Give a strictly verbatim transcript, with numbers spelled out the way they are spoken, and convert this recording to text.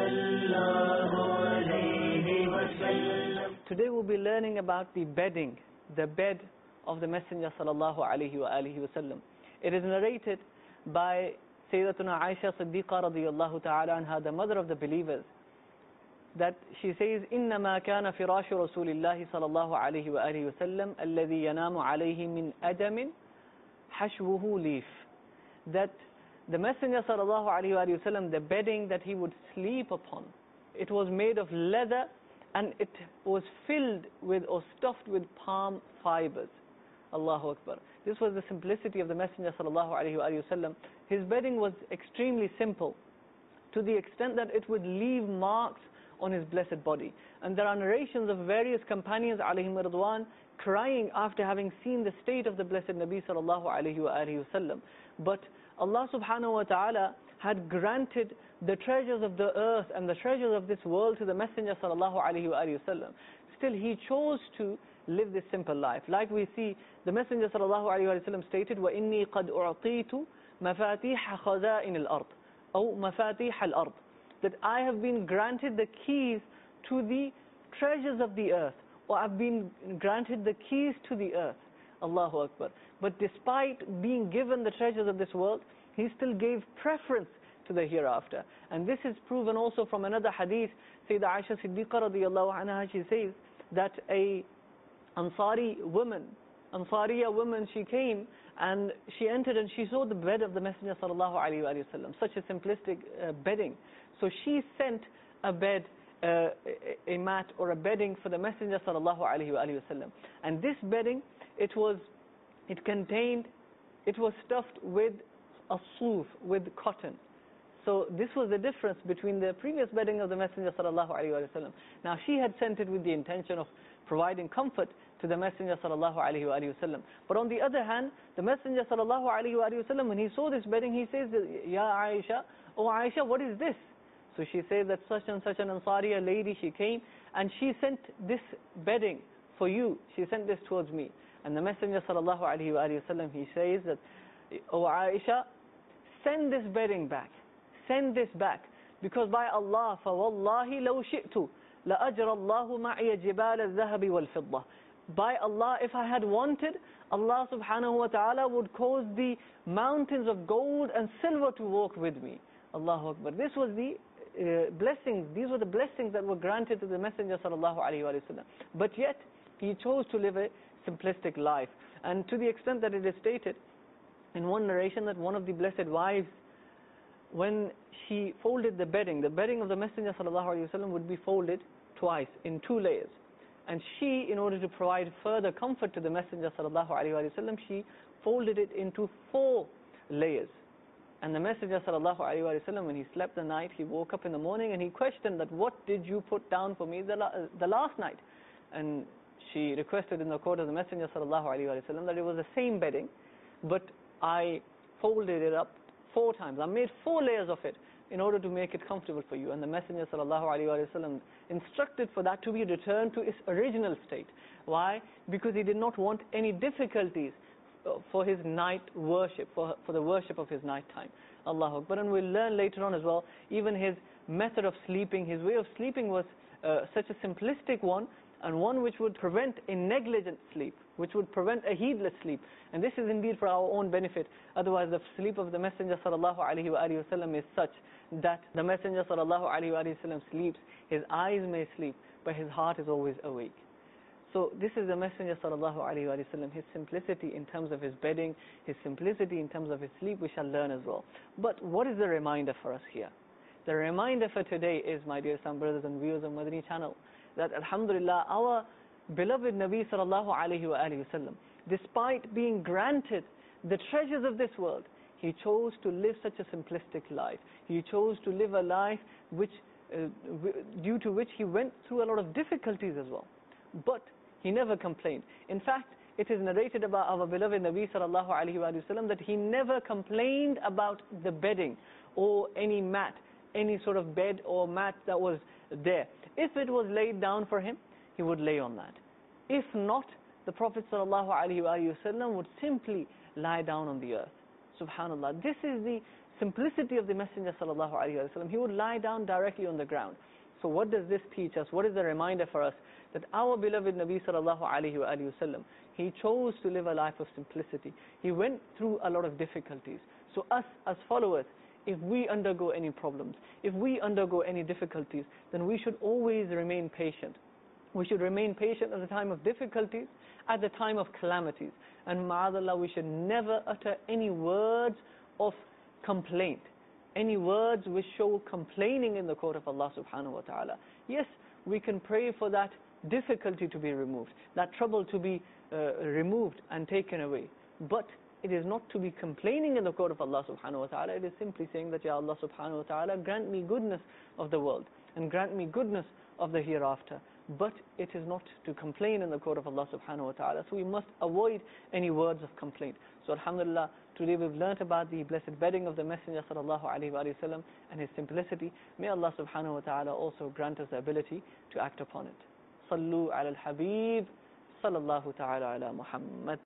Today we'll be learning about the bedding, the bed of the Messenger sallallahu alayhi wa alihi wasallam. It is narrated by Sayyidatuna Aisha Siddiqa radiyallahu ta'ala anha, the mother of the believers, that she says, إِنَّمَا كَانَ فِرَاشُ رَسُولِ اللَّهِ صَلَى اللَّهُ عَلَيْهِ وَآلِهِ وَسَلَّمْ الَّذِي يَنَامُ عَلَيْهِ مِنْ أَدَمٍ حَشْوُهُ لِيفٍ. That the Messenger sallallahu alayhi wa alihi wasallam, the bedding that he would sleep upon, it was made of leather and it was filled with or stuffed with palm fibers. Allahu Akbar. This was the simplicity of the Messenger sallallahu alayhi wa alihi wasallam. His bedding was extremely simple, to the extent that it would leave marks on his blessed body. And there are narrations of various companions alayhim ridwan crying after having seen the state of the blessed Nabi sallallahu alayhi wa alihi wasallam. But Allah subhanahu wa ta'ala had granted the treasures of the earth and the treasures of this world to the Messenger sallallahu alayhi wa alihi wasallam. Still he chose to live this simple life. Like we see, the Messenger sallallahu alayhi wa sallam stated, وَإِنِّي قَدْ أُعْطِيتُ مَفَاتِيحَ خَزَائِنِ الْأَرْضِ أو مَفَاتِيحَ الْأَرْضِ. That I have been granted the keys to the treasures of the earth, or I've been granted the keys to the earth. Allahu Akbar. But despite being given the treasures of this world, he still gave preference to the hereafter. And this is proven also from another hadith. Sayyidah Aisha Siddiqa radiyallahu anha, she says that a Ansari woman, Ansariya woman, she came and she entered and she saw the bed of the Messenger sallallahu alayhi wa sallam, such a simplistic uh, bedding. So she sent a bed, uh, a mat or a bedding for the Messenger sallallahu alayhi wa sallam. And this bedding, it was, it contained, it was stuffed with a soof, with cotton. So this was the difference between the previous bedding of the Messenger sallallahu alayhi wa sallam. Now she had sent it with the intention of providing comfort to the Messenger sallallahu alayhi wa sallam. But on the other hand, the Messenger sallallahu alayhi wa sallam, when he saw this bedding, he says, Ya Aisha, oh Aisha, what is this? So she says that such and such an Ansariya lady, she came and she sent this bedding for you. She sent this towards me. And the Messenger sallallahu alayhi wa sallam, he says that, oh Aisha, send this bedding back. Send this back. Because by Allah, فَوَاللَّهِ لَوْ شِئْتُ لَأَجْرَ اللَّهُ مَعِيَ جِبَالَ الذَّهَبِ وَالْفِضَّةِ. By Allah, if I had wanted, Allah subhanahu wa ta'ala would cause the mountains of gold and silver to walk with me. Allahu Akbar. This was the uh, blessings, these were the blessings that were granted to the Messenger sallallahu alayhi wa sallam. But yet, he chose to live a simplistic life. And to the extent that it is stated in one narration that one of the blessed wives, when she folded the bedding, the bedding of the Messenger sallallahu alayhi wa sallam would be folded twice in two layers. And she, in order to provide further comfort to the Messenger sallallahu alayhi wa sallam, she folded it into four layers. And the Messenger sallallahu alayhi wa sallam, when he slept the night, he woke up in the morning and he questioned that, what did you put down for me the, la the last night? And she requested in the court of the Messenger sallallahu alayhi wa sallam that it was the same bedding, but I folded it up four times. I made four layers of it in order to make it comfortable for you. And the Messenger sallallahu alayhi wa sallam instructed for that to be returned to its original state. Why? Because he did not want any difficulties for his night worship, for, for the worship of his night time. Allahu Akbar. And we'll learn later on as well, even his method of sleeping, his way of sleeping was uh, such a simplistic one, and one which would prevent a negligent sleep, which would prevent a heedless sleep. And this is indeed for our own benefit. Otherwise, the sleep of the Messenger sallallahu alayhi wa sallam is such that the Messenger sallallahu alayhi wa sallam sleeps, his eyes may sleep, but his heart is always awake. So this is the Messenger sallallahu alayhi wa sallam, his simplicity in terms of his bedding, his simplicity in terms of his sleep, we shall learn as well. But what is the reminder for us here? The reminder for today is, my dear son, brothers and viewers of Madani channel, that alhamdulillah, our beloved Nabi sallallahu alayhi wa sallam, despite being granted the treasures of this world, he chose to live such a simplistic life. He chose to live a life which, uh, due to which he went through a lot of difficulties as well. But he never complained. In fact, it is narrated about our beloved Nabi sallallahu alayhi wa sallam that he never complained about the bedding or any mat, any sort of bed or mat that was there. If it was laid down for him, he would lay on that. If not, the Prophet sallallahu alayhi wa sallam would simply lie down on the earth. Subhanallah. This is the simplicity of the Messenger sallallahu alaihi wasallam. He would lie down directly on the ground. So what does this teach us? What is the reminder for us? That our beloved Nabi sallallahu alaihi wasallam, he chose to live a life of simplicity. He went through a lot of difficulties. So us as followers, if we undergo any problems, if we undergo any difficulties, then we should always remain patient. We should remain patient at the time of difficulties, at the time of calamities. And ma'adallah, we should never utter any words of complaint, any words which show complaining in the court of Allah subhanahu wa ta'ala. Yes, we can pray for that difficulty to be removed, that trouble to be uh, removed and taken away. But it is not to be complaining in the court of Allah subhanahu wa ta'ala. It is simply saying that, Ya Allah subhanahu wa ta'ala, grant me goodness of the world and grant me goodness of the hereafter. But it is not to complain in the court of Allah subhanahu wa ta'ala. So we must avoid any words of complaint. So alhamdulillah, today we've learnt about the blessed bedding of the Messenger sallallahu alaihi wasallam and his simplicity. May Allah subhanahu wa ta'ala also grant us the ability to act upon it. Sallu ala al-Habib sallallahu ta'ala ala Muhammad.